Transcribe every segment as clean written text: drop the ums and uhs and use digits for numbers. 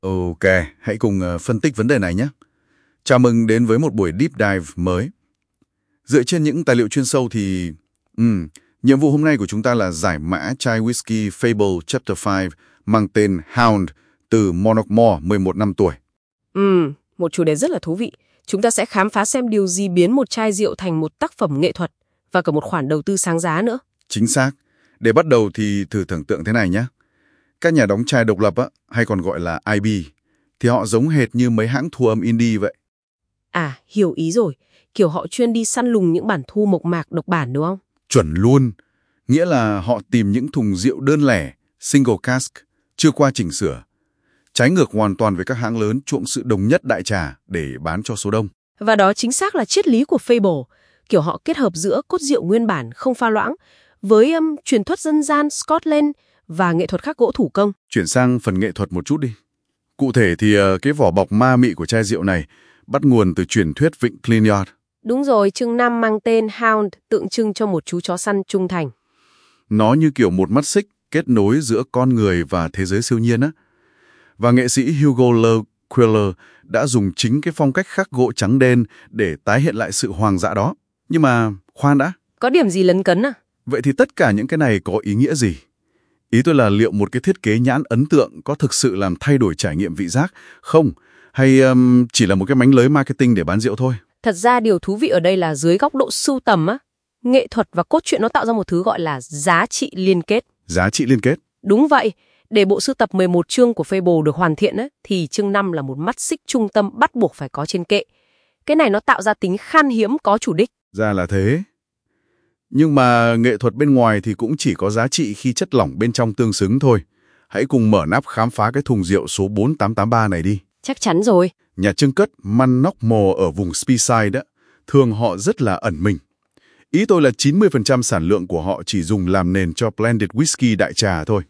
Ok, hãy cùng phân tích vấn đề này nhé. Chào mừng đến với một buổi deep dive mới. Dựa trên những tài liệu chuyên sâu thì... nhiệm vụ hôm nay của chúng ta là giải mã chai whisky Fable Chapter 5 mang tên Hound từ Monokmore 11 năm tuổi. Một chủ đề rất là thú vị. Chúng ta sẽ khám phá xem điều gì biến một chai rượu thành một tác phẩm nghệ thuật và cả một khoản đầu tư sáng giá nữa. Chính xác. Để bắt đầu thì thử tưởng tượng thế này nhé. Các nhà đóng chai độc lập hay còn gọi là IB, thì họ giống hệt như mấy hãng thu âm indie vậy. À, hiểu ý rồi. Kiểu họ chuyên đi săn lùng những bản thu mộc mạc độc bản đúng không? Chuẩn luôn. Nghĩa là họ tìm những thùng rượu đơn lẻ, single cask, chưa qua chỉnh sửa. Trái ngược hoàn toàn với các hãng lớn chuộng sự đồng nhất đại trà để bán cho số đông. Và đó chính xác là triết lý của Fable. Kiểu họ kết hợp giữa cốt rượu nguyên bản không pha loãng với truyền thuật dân gian Scotland và nghệ thuật khắc gỗ thủ công. Chuyển sang phần nghệ thuật một chút đi. Cụ thể thì cái vỏ bọc ma mị của chai rượu này bắt nguồn từ truyền thuyết Vịnh Clyde. Đúng rồi, chương 5 mang tên Hound tượng trưng cho một chú chó săn trung thành. Nó như kiểu một mắt xích kết nối giữa con người và thế giới siêu nhiên á. Và nghệ sĩ Hugo Le Quiller đã dùng chính cái phong cách khắc gỗ trắng đen để tái hiện lại sự hoang dã đó. Nhưng mà khoan đã. Có điểm gì lấn cấn à? Vậy thì tất cả những cái này có ý nghĩa gì? Ý tôi là liệu một cái thiết kế nhãn ấn tượng có thực sự làm thay đổi trải nghiệm vị giác không? Hay chỉ là một cái mánh lới marketing để bán rượu thôi? Thật ra điều thú vị ở đây là dưới góc độ sưu tầm nghệ thuật và cốt truyện nó tạo ra một thứ gọi là giá trị liên kết. Giá trị liên kết? Đúng vậy. Để bộ sưu tập 11 chương của Fable được hoàn thiện thì chương 5 là một mắt xích trung tâm bắt buộc phải có trên kệ. Cái này nó tạo ra tính khan hiếm có chủ đích. Ra là thế. Nhưng mà nghệ thuật bên ngoài thì cũng chỉ có giá trị khi chất lỏng bên trong tương xứng thôi. Hãy cùng mở nắp khám phá cái thùng rượu số 4883 này đi. Chắc chắn rồi. Nhà trưng cất Monokmore ở vùng Speyside thường họ rất là ẩn mình. Ý tôi là 90% sản lượng của họ chỉ dùng làm nền cho blended whisky đại trà thôi.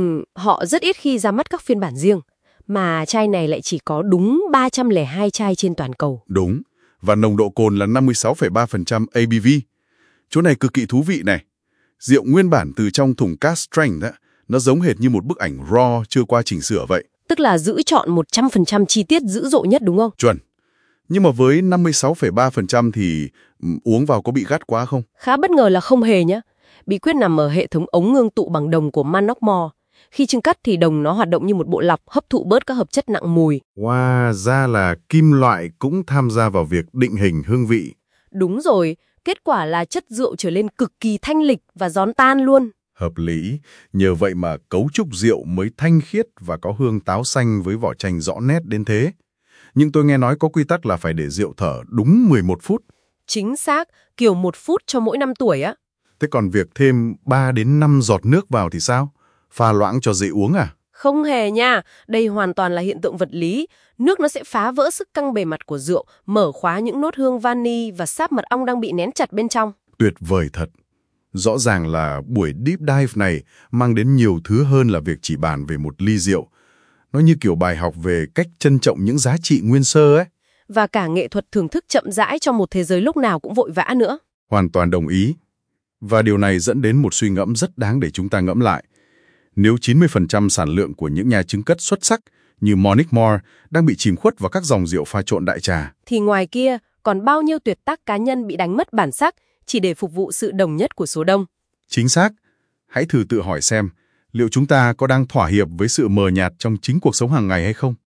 Họ rất ít khi ra mắt các phiên bản riêng. Mà chai này lại chỉ có đúng 302 chai trên toàn cầu. Đúng. Và nồng độ cồn là 56,3% ABV. Chỗ này cực kỳ thú vị này. Rượu nguyên bản từ trong thùng cask strength nó giống hệt như một bức ảnh raw chưa qua chỉnh sửa vậy. Tức là giữ chọn 100% chi tiết dữ dội nhất đúng không? Chuẩn. Nhưng mà với 56,3% thì uống vào có bị gắt quá không? Khá bất ngờ là không hề nhá. Bí quyết nằm ở hệ thống ống ngưng tụ bằng đồng của Monokmore. Khi chưng cất thì đồng nó hoạt động như một bộ lọc hấp thụ bớt các hợp chất nặng mùi. Wow, ra là kim loại cũng tham gia vào việc định hình hương vị. Đúng rồi, kết quả là chất rượu trở lên cực kỳ thanh lịch và giòn tan luôn. Hợp lý, nhờ vậy mà cấu trúc rượu mới thanh khiết và có hương táo xanh với vỏ chanh rõ nét đến thế. Nhưng tôi nghe nói có quy tắc là phải để rượu thở đúng 11 phút. Chính xác, kiểu 1 phút cho mỗi 5 tuổi á. Thế còn việc thêm 3 đến 5 giọt nước vào thì sao? Pha loãng cho dễ uống à? Không hề nha, đây hoàn toàn là hiện tượng vật lý. Nước nó sẽ phá vỡ sức căng bề mặt của rượu, mở khóa những nốt hương vani và sáp mật ong đang bị nén chặt bên trong. Tuyệt vời thật. Rõ ràng là buổi deep dive này mang đến nhiều thứ hơn là việc chỉ bàn về một ly rượu. Nó như kiểu bài học về cách trân trọng những giá trị nguyên sơ ấy. Và cả nghệ thuật thưởng thức chậm rãi trong một thế giới lúc nào cũng vội vã nữa. Hoàn toàn đồng ý. Và điều này dẫn đến một suy ngẫm rất đáng để chúng ta ngẫm lại. Nếu 90% sản lượng của những nhà trưng cất xuất sắc như Monokmore đang bị chìm khuất vào các dòng rượu pha trộn đại trà, thì ngoài kia còn bao nhiêu tuyệt tác cá nhân bị đánh mất bản sắc chỉ để phục vụ sự đồng nhất của số đông. Chính xác. Hãy thử tự hỏi xem, liệu chúng ta có đang thỏa hiệp với sự mờ nhạt trong chính cuộc sống hàng ngày hay không?